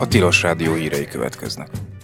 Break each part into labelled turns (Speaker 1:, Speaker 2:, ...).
Speaker 1: Tilos Rádió hírei következnek.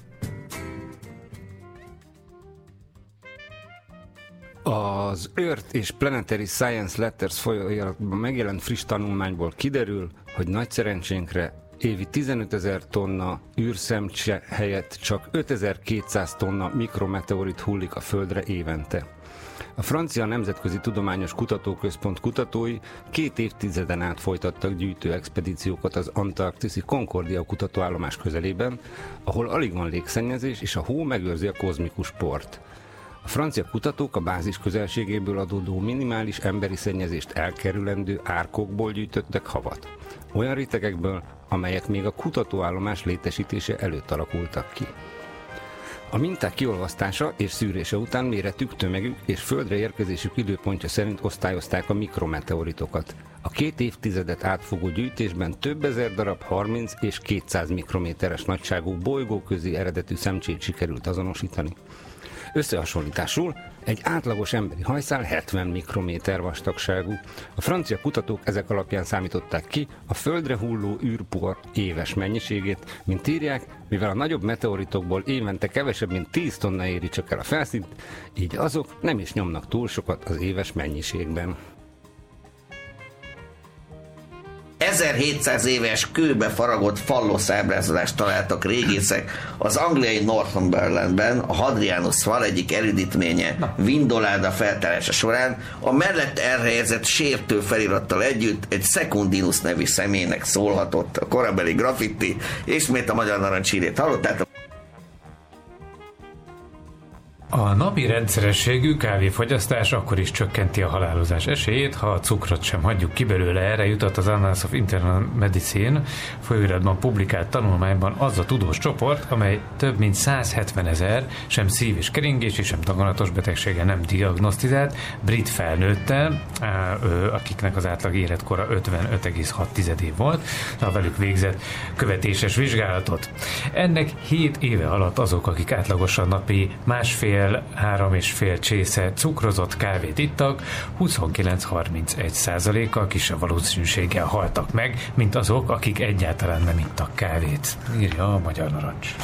Speaker 2: Az Earth és Planetary Science Letters folyóiratban megjelent friss tanulmányból kiderül, hogy nagy szerencsénkre évi 15 000 tonna űrszemcse helyett csak 5200 tonna mikrometeorit hullik a Földre évente. A francia Nemzetközi Tudományos Kutatóközpont kutatói 2 évtizeden át folytattak gyűjtőexpedíciókat az antarktiszi Concordia kutatóállomás közelében, ahol alig van légszennyezés és a hó megőrzi a kozmikus port. A francia kutatók a bázis közelségéből adódó minimális emberi szennyezést elkerülendő árkokból gyűjtöttek havat. Olyan rétegekből, amelyek még a kutatóállomás létesítése előtt alakultak ki. A minták kiolvasztása és szűrése után méretük, tömegük és földre érkezésük időpontja szerint osztályozták a mikrometeoritokat. A 2 évtizedet átfogó gyűjtésben több ezer darab 30 és 200 mikrométeres nagyságú bolygóközi eredetű szemcsét sikerült azonosítani. Összehasonlításul egy átlagos emberi hajszál 70 mikrométer vastagságú. A francia kutatók ezek alapján számították ki a Földre hulló űrpor éves mennyiségét, mint írják, mivel a nagyobb meteoritokból évente kevesebb, mint 10 tonna éri csak el a felszínt, így azok nem is nyomnak túl sokat az éves mennyiségben.
Speaker 3: 1700 éves kőbe faragott fallosz ábrázolást találtak régészek az angliai Northumberlandben, a Hadrianus fal egyik erődítménye Vindoláda feltárása során, a mellett elhelyezett sértő felirattal együtt egy Secundinus nevű személynek szólhatott a korabeli graffiti, ismét a Magyar Narancshírét hallottátok.
Speaker 4: A napi rendszerességű kávéfogyasztás akkor is csökkenti a halálozás esélyét, ha a cukrot sem hagyjuk ki belőle. Erre jutott az Annals of Internal Medicine folyóiratban publikált tanulmányban az a tudós csoport, amely több mint 170 000 sem szív- és keringési, sem daganatos betegsége nem diagnosztizált brit felnőttel, akiknek az átlag életkora 55,6 év volt, a velük végzett követéses vizsgálatot. Ennek 7 éve alatt azok, akik átlagosan napi 3,5 csésze cukrozott kávét ittak, 29-31%-kal kisebb valószínűséggel haltak meg, mint azok, akik egyáltalán nem ittak kávét, írja a Magyar Narancs.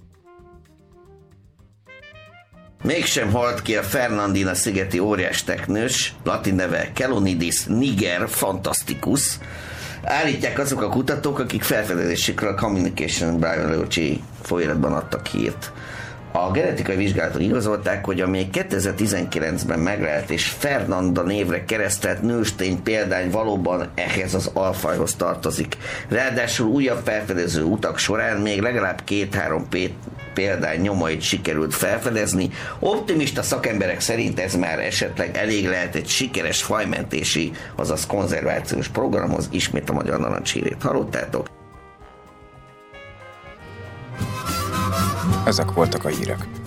Speaker 3: Mégsem halt ki a Fernandina szigeti óriás teknős, latin neve Kelonidis niger fantasticus. Állítják azok a kutatók, akik felfedezésükről a Communication Biology folyóiratban adtak hírt. A genetikai vizsgálatok igazolták, hogy a még 2019-ben meglelt és Fernanda névre keresztelt nőstény példány valóban ehhez az alfajhoz tartozik. Ráadásul újabb felfedező utak során még legalább 2-3 példány nyomait sikerült felfedezni. Optimista szakemberek szerint ez már esetleg elég lehet egy sikeres fajmentési, azaz konzervációs programhoz. Ismét a Magyar Narancshírét hallottátok.
Speaker 1: Ezek voltak a hírek.